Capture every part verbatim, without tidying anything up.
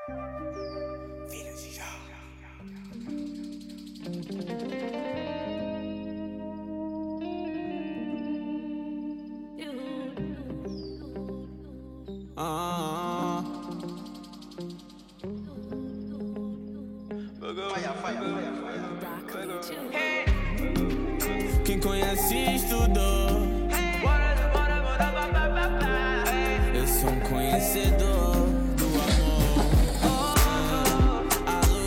Filho de Jó. Ah, quem conhece estudou. Eu sou um conhecedor do amor. Alô,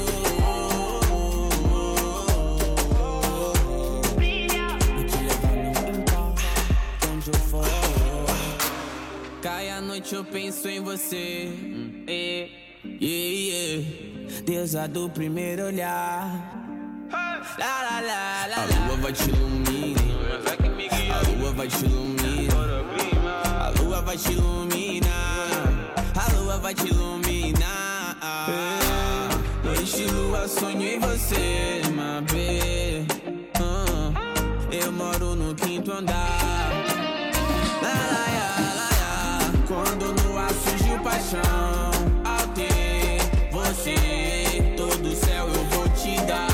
vou te levar no lugar onde eu for. Cai a noite eu penso em você. Yeah, yeah. Deusa do primeiro olhar. La, la, la, la, a lua vai te iluminar. A lua vai te iluminar. A lua vai te iluminar. A lua vai te iluminar. Noite lua sonho em você, my baby. uh, Eu moro no quinto andar. La, la, la, la, la. Quando no ar surgiu paixão, ao ter você, todo o céu eu vou te dar.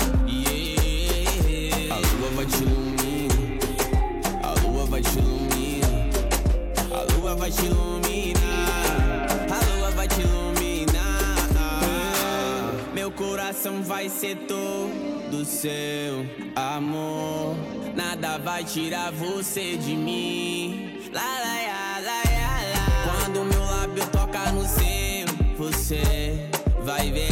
A lua vai te iluminar. A lua vai te iluminar. A lua vai te iluminar. A lua vai te iluminar. Meu coração vai ser todo seu amor. Nada vai tirar você de mim. La, la, la, la, la, la. Quando meu lábio toca no seu, você vai ver